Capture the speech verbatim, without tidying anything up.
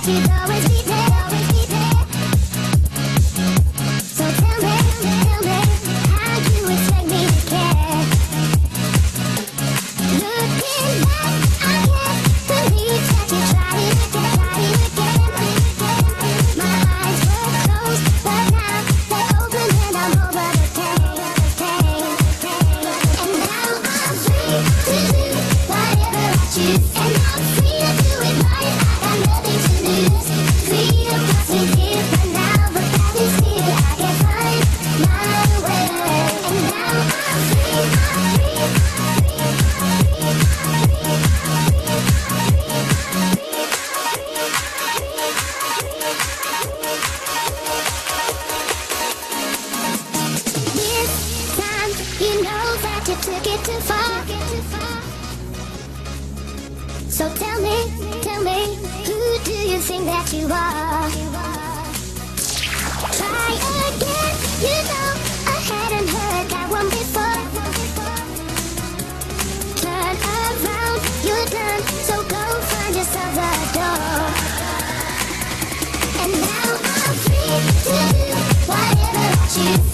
that you'd always be there, always be there. So tell me, tell me, how you expect me to care? Looking back, I can't believe that you tried it again, tried it again. My eyes were closed, but now they're open and I'm over the pain, pain, pain. And now I'm free to do whatever I choose, and I'm free to do it right. I got nothing to lose. Freedom doesn't give but now, but that is here. I can find my way, and now I'm free, I'm free, I'm free, I'm free, I'm free, I'm This time, you know that you took it too far. So tell me, tell me, who do you think that you are? Try again, you know I hadn't heard that one before. Turn around, you're done, so go find yourself a door. And now I'm free to do whatever I choose.